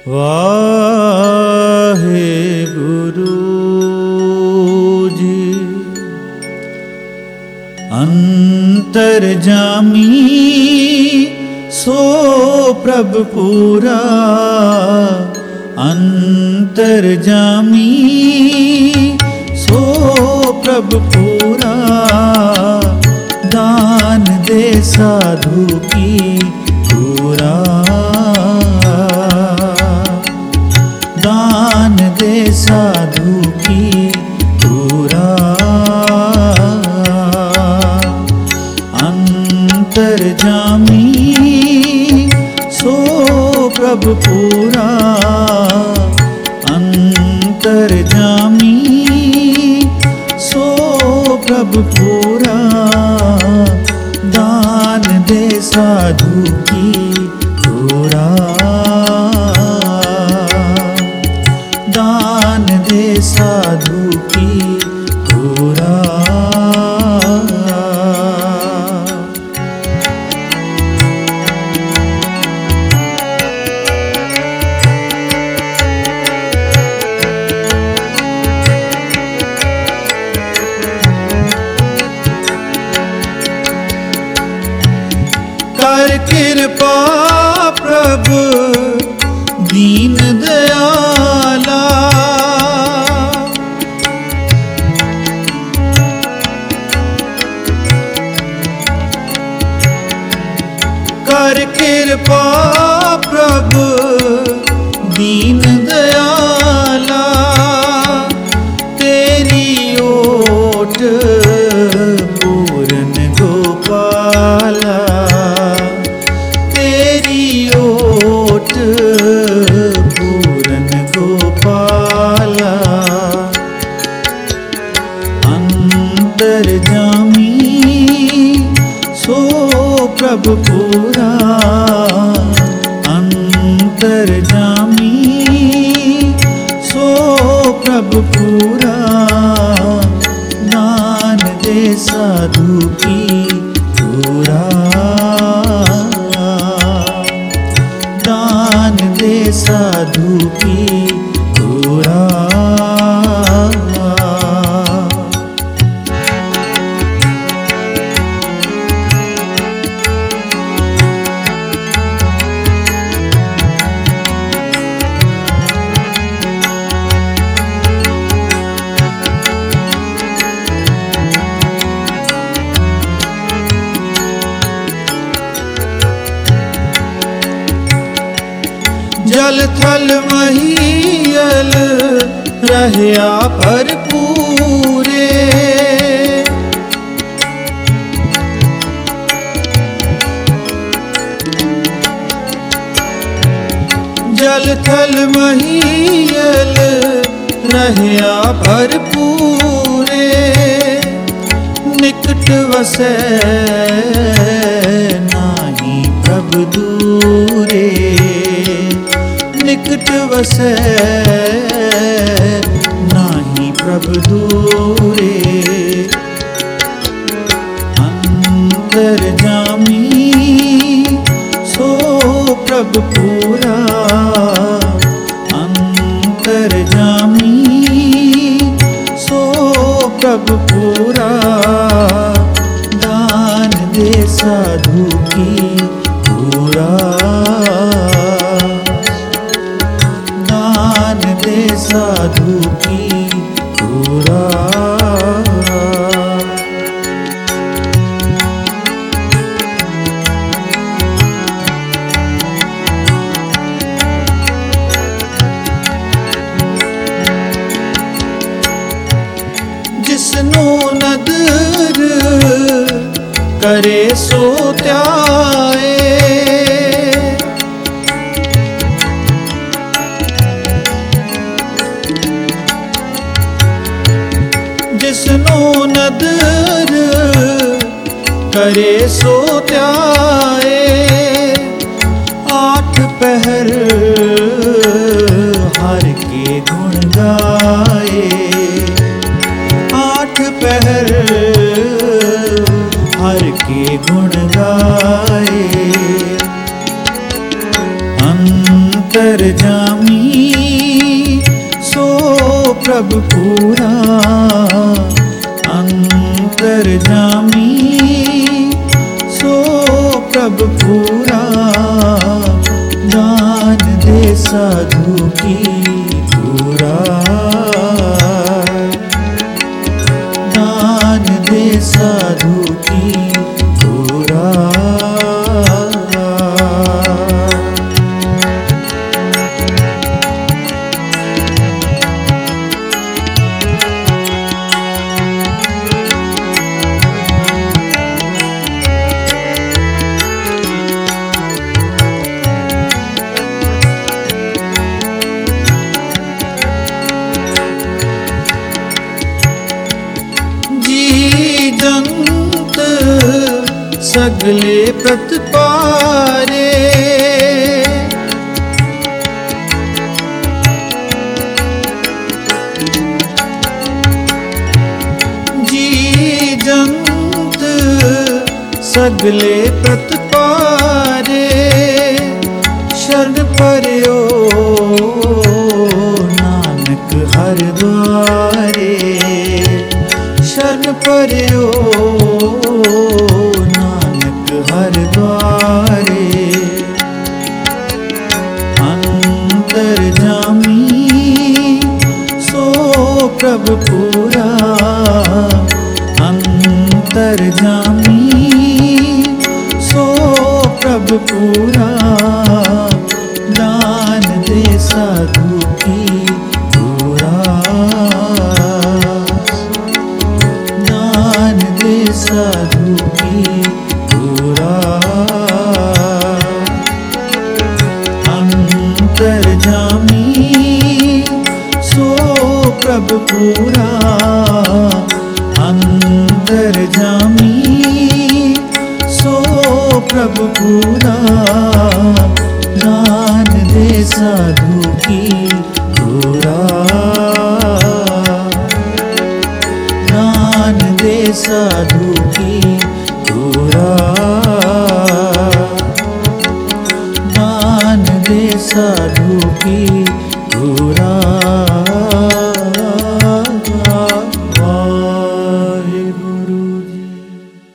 वाहेगुरु जी। अंतर्जामी सो प्रभ पूरा, अंतर्जामी सो प्रभ पूरा। दान दे साधु की पूरा, दान दे साधु की पूरा। अंतर्जामी सो प्रभ पूरा, अंतर्जामी सो प्रभ पूरा। दान दे साधु की पूरा, दान दे साधु की पूरा। कर कृपा प्रभु दीन दयाला, कर कृपा प्रभु दीन दयाला। तेरी ओट पूरन गोपाला, तेरी ओट पूरन गोपाला। अंतर्जामी सो प्रभ पूरा, अंतर्जामी सो प्रभ पूरा। दान दे साधु की पूरा, दान दे साधु की पूरा। जल थल महीयल रहया भरपूरे, जल थल महीयल रहया भरपूरे। निकट वसै नाही प्रभ दूरे, निकट वसै नाही प्रभ दूरे। अंतर्जामी सो प्रभ पूरा, अंतर्जामी सो प्रभ पूरा। दान दे साधु की पूरा, दान दे साधु की पूरा। जिसनो नदर करे सो त्याए, जिसनो नदर करे सो त्याए। आठ पहर हर के गुण गाए, आठ पहर हर के गुण गाए। अंतर्जामी प्रभु पूरा अंतर्यामी, सो प्रभु पूरा दान दे साधु की पूरा, दान दे साधु की पूरा। सगले प्रतपारे, जी जंत सगले प्रतपारे, शरण पर्यो नानक हर द्वारे, शरण पर्यो हर द्वारे। अंतर्यामी, सो प्रभु पूरा अंतर्यामी, सो प्रभु पूरा दान दे साधु की पूरा, दान दे साधु की पूरा। अंतर्यामी, सो प्रभु पूरा अंतर्यामी, सो प्रभु पूरा दान दे साधु की पूरा, दान दे साधु की पूरा, दान दे साधु की पूरा।